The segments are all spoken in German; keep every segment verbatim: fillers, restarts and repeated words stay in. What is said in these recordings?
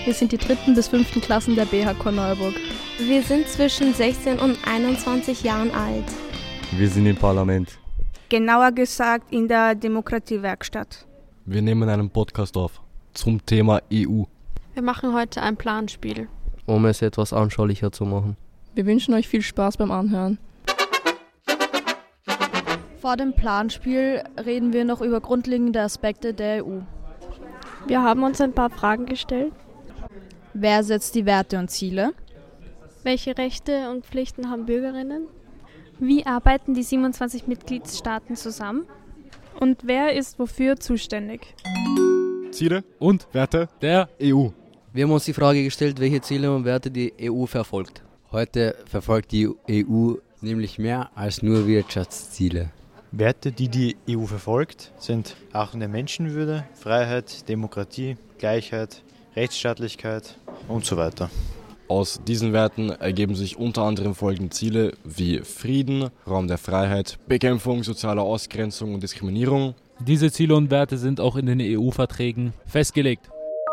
Wir sind die dritten bis fünften Klassen der B H Korneuburg. Wir sind zwischen sechzehn und einundzwanzig Jahren alt. Wir sind im Parlament. Genauer gesagt in der Demokratiewerkstatt. Wir nehmen einen Podcast auf zum Thema E U. Wir machen heute ein Planspiel, um es etwas anschaulicher zu machen. Wir wünschen euch viel Spaß beim Anhören. Vor dem Planspiel reden wir noch über grundlegende Aspekte der E U. Wir haben uns ein paar Fragen gestellt. Wer setzt die Werte und Ziele? Welche Rechte und Pflichten haben Bürgerinnen? Wie arbeiten die siebenundzwanzig Mitgliedstaaten zusammen? Und wer ist wofür zuständig? Ziele und Werte der E U. Wir haben uns die Frage gestellt, welche Ziele und Werte die E U verfolgt. Heute verfolgt die E U nämlich mehr als nur Wirtschaftsziele. Werte, die die E U verfolgt, sind Achtung der Menschenwürde, Freiheit, Demokratie, Gleichheit, Rechtsstaatlichkeit und so weiter. Aus diesen Werten ergeben sich unter anderem folgende Ziele wie Frieden, Raum der Freiheit, Bekämpfung sozialer Ausgrenzung und Diskriminierung. Diese Ziele und Werte sind auch in den E U-Verträgen festgelegt.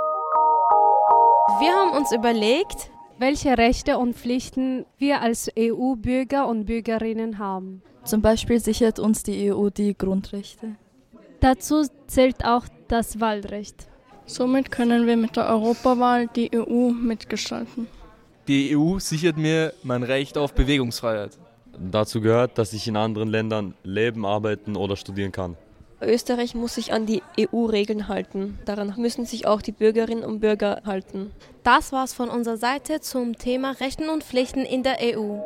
Wir haben uns überlegt, welche Rechte und Pflichten wir als E U-Bürger und Bürgerinnen haben. Zum Beispiel sichert uns die E U die Grundrechte. Dazu zählt auch das Wahlrecht. Somit können wir mit der Europawahl die E U mitgestalten. Die E U sichert mir mein Recht auf Bewegungsfreiheit. Dazu gehört, dass ich in anderen Ländern leben, arbeiten oder studieren kann. Österreich muss sich an die E U-Regeln halten. Daran müssen sich auch die Bürgerinnen und Bürger halten. Das war's von unserer Seite zum Thema Rechten und Pflichten in der E U.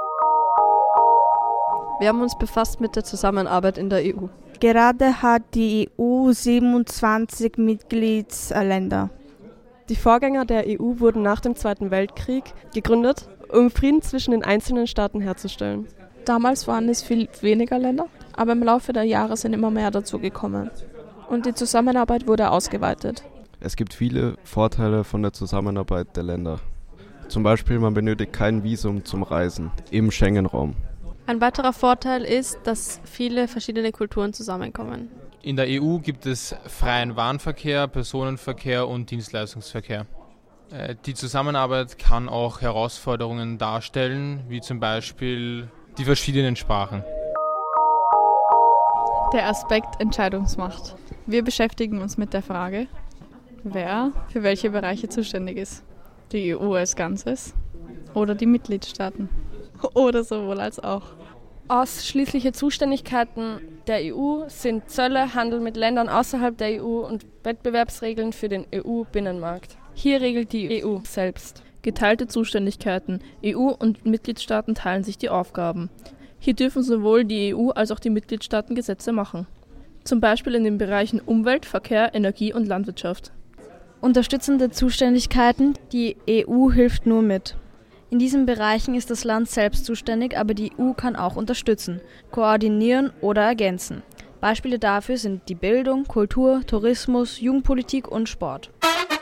Wir haben uns befasst mit der Zusammenarbeit in der E U. Gerade hat die E U siebenundzwanzig Mitgliedsländer. Die Vorgänger der E U wurden nach dem Zweiten Weltkrieg gegründet, um Frieden zwischen den einzelnen Staaten herzustellen. Damals waren es viel weniger Länder, aber im Laufe der Jahre sind immer mehr dazugekommen. Und die Zusammenarbeit wurde ausgeweitet. Es gibt viele Vorteile von der Zusammenarbeit der Länder. Zum Beispiel, man benötigt kein Visum zum Reisen im Schengen-Raum. Ein weiterer Vorteil ist, dass viele verschiedene Kulturen zusammenkommen. In der E U gibt es freien Warenverkehr, Personenverkehr und Dienstleistungsverkehr. Die Zusammenarbeit kann auch Herausforderungen darstellen, wie zum Beispiel die verschiedenen Sprachen. Der Aspekt Entscheidungsmacht. Wir beschäftigen uns mit der Frage, wer für welche Bereiche zuständig ist. Die E U als Ganzes oder die Mitgliedstaaten. Oder sowohl als auch. Ausschließliche Zuständigkeiten der E U sind Zölle, Handel mit Ländern außerhalb der E U und Wettbewerbsregeln für den E U-Binnenmarkt. Hier regelt die E U selbst. Geteilte Zuständigkeiten. E U und Mitgliedstaaten teilen sich die Aufgaben. Hier dürfen sowohl die E U als auch die Mitgliedstaaten Gesetze machen. Zum Beispiel in den Bereichen Umwelt, Verkehr, Energie und Landwirtschaft. Unterstützende Zuständigkeiten. Die E U hilft nur mit. In diesen Bereichen ist das Land selbst zuständig, aber die E U kann auch unterstützen, koordinieren oder ergänzen. Beispiele dafür sind die Bildung, Kultur, Tourismus, Jugendpolitik und Sport.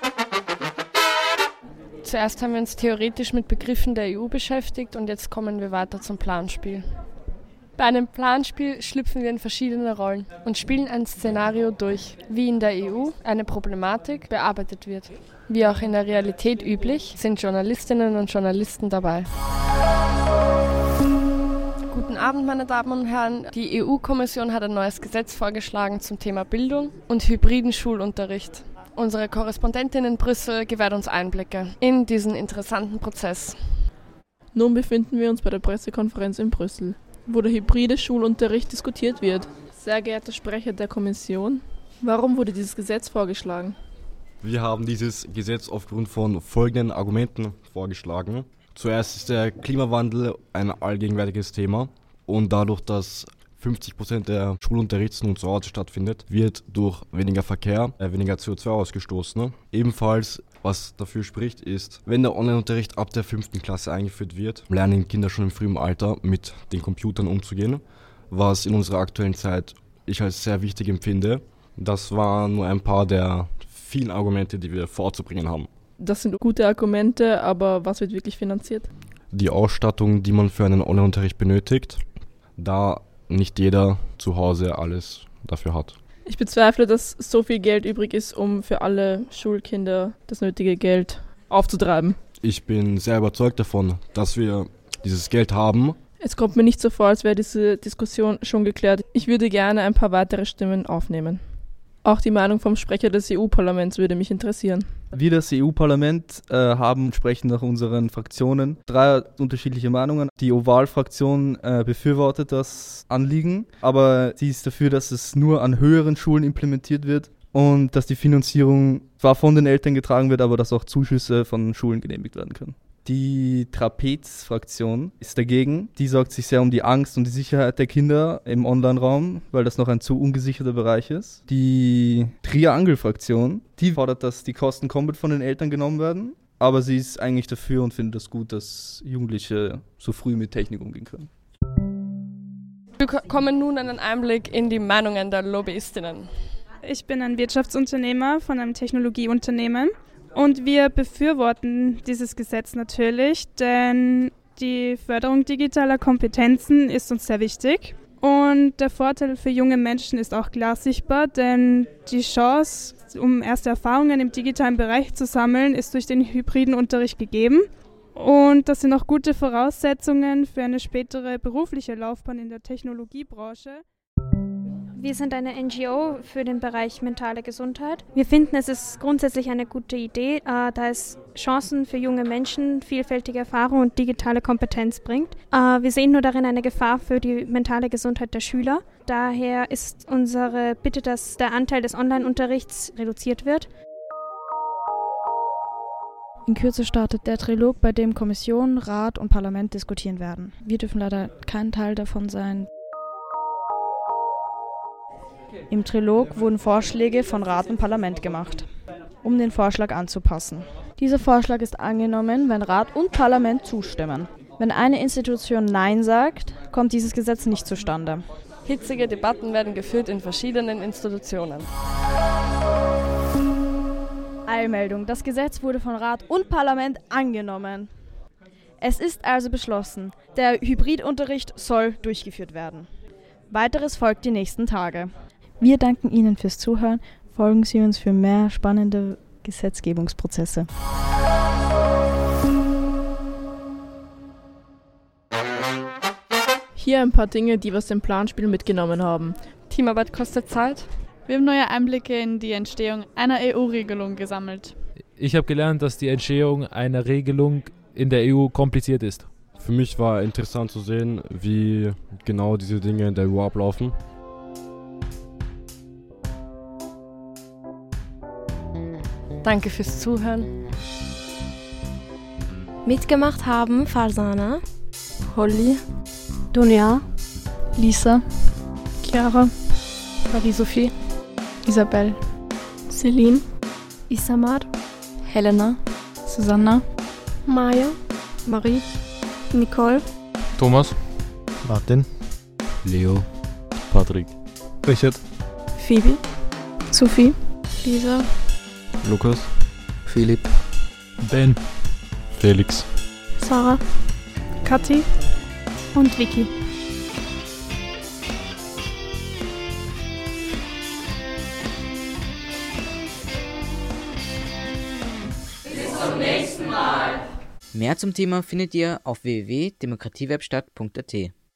Zuerst haben wir uns theoretisch mit Begriffen der E U beschäftigt und jetzt kommen wir weiter zum Planspiel. Bei einem Planspiel schlüpfen wir in verschiedene Rollen und spielen ein Szenario durch, wie in der E U eine Problematik bearbeitet wird. Wie auch in der Realität üblich, sind Journalistinnen und Journalisten dabei. Guten Abend, meine Damen und Herren. Die E U-Kommission hat ein neues Gesetz vorgeschlagen zum Thema Bildung und hybriden Schulunterricht. Unsere Korrespondentin in Brüssel gewährt uns Einblicke in diesen interessanten Prozess. Nun befinden wir uns bei der Pressekonferenz in Brüssel, wo der hybride Schulunterricht diskutiert wird. Sehr geehrter Sprecher der Kommission, warum wurde dieses Gesetz vorgeschlagen? Wir haben dieses Gesetz aufgrund von folgenden Argumenten vorgeschlagen. Zuerst ist der Klimawandel ein allgegenwärtiges Thema und dadurch, dass fünfzig Prozent der Schulunterrichts nun zu Hause stattfindet, wird durch weniger Verkehr äh, weniger C O zwei ausgestoßen. Ebenfalls, was dafür spricht, ist, wenn der Online-Unterricht ab der fünften Klasse eingeführt wird, lernen Kinder schon im frühen Alter mit den Computern umzugehen, was in unserer aktuellen Zeit ich als sehr wichtig empfinde. Das waren nur ein paar der vielen Argumente, die wir vorzubringen haben. Das sind gute Argumente, aber was wird wirklich finanziert? Die Ausstattung, die man für einen Online-Unterricht benötigt, da nicht jeder zu Hause alles dafür hat. Ich bezweifle, dass so viel Geld übrig ist, um für alle Schulkinder das nötige Geld aufzutreiben. Ich bin sehr überzeugt davon, dass wir dieses Geld haben. Es kommt mir nicht so vor, als wäre diese Diskussion schon geklärt. Ich würde gerne ein paar weitere Stimmen aufnehmen. Auch die Meinung vom Sprecher des E U-Parlaments würde mich interessieren. Wir, das E U-Parlament, äh, haben entsprechend nach unseren Fraktionen drei unterschiedliche Meinungen. Die Oval-Fraktion äh, befürwortet das Anliegen, aber sie ist dafür, dass es nur an höheren Schulen implementiert wird und dass die Finanzierung zwar von den Eltern getragen wird, aber dass auch Zuschüsse von Schulen genehmigt werden können. Die Trapez-Fraktion ist dagegen. Die sorgt sich sehr um die Angst und die Sicherheit der Kinder im Online-Raum, weil das noch ein zu ungesicherter Bereich ist. Die Triangel-Fraktion, die fordert, dass die Kosten komplett von den Eltern genommen werden, aber sie ist eigentlich dafür und findet es gut, dass Jugendliche so früh mit Technik umgehen können. Wir bekommen nun einen Einblick in die Meinungen der Lobbyistinnen. Ich bin ein Wirtschaftsunternehmer von einem Technologieunternehmen. Und wir befürworten dieses Gesetz natürlich, denn die Förderung digitaler Kompetenzen ist uns sehr wichtig. Und der Vorteil für junge Menschen ist auch klar sichtbar, denn die Chance, um erste Erfahrungen im digitalen Bereich zu sammeln, ist durch den hybriden Unterricht gegeben. Und das sind auch gute Voraussetzungen für eine spätere berufliche Laufbahn in der Technologiebranche. Wir sind eine N G O für den Bereich mentale Gesundheit. Wir finden, es ist grundsätzlich eine gute Idee, äh, da es Chancen für junge Menschen, vielfältige Erfahrung und digitale Kompetenz bringt. Äh, wir sehen nur darin eine Gefahr für die mentale Gesundheit der Schüler. Daher ist unsere Bitte, dass der Anteil des Online-Unterrichts reduziert wird. In Kürze startet der Trilog, bei dem Kommission, Rat und Parlament diskutieren werden. Wir dürfen leider kein Teil davon sein. Im Trilog wurden Vorschläge von Rat und Parlament gemacht, um den Vorschlag anzupassen. Dieser Vorschlag ist angenommen, wenn Rat und Parlament zustimmen. Wenn eine Institution Nein sagt, kommt dieses Gesetz nicht zustande. Hitzige Debatten werden geführt in verschiedenen Institutionen. Eilmeldung. Das Gesetz wurde von Rat und Parlament angenommen. Es ist also beschlossen, der Hybridunterricht soll durchgeführt werden. Weiteres folgt die nächsten Tage. Wir danken Ihnen fürs Zuhören. Folgen Sie uns für mehr spannende Gesetzgebungsprozesse. Hier ein paar Dinge, die wir aus dem Planspiel mitgenommen haben. Teamarbeit kostet Zeit. Wir haben neue Einblicke in die Entstehung einer E U-Regelung gesammelt. Ich habe gelernt, dass die Entstehung einer Regelung in der E U kompliziert ist. Für mich war interessant zu sehen, wie genau diese Dinge in der E U ablaufen. Danke fürs Zuhören. Mitgemacht haben Farzana, Holly, Dunja, Lisa, Chiara, Marie-Sophie, Isabel, Celine, Isamar, Helena, Susanna, Maya, Marie, Nicole, Thomas, Martin, Leo, Patrick, Richard, Phoebe, Sophie, Lisa, Lukas, Philipp, Ben, Felix, Sarah, Kathi und Vicky. Bis zum nächsten Mal. Mehr zum Thema findet ihr auf w w w punkt demokratiewebstadt punkt a t.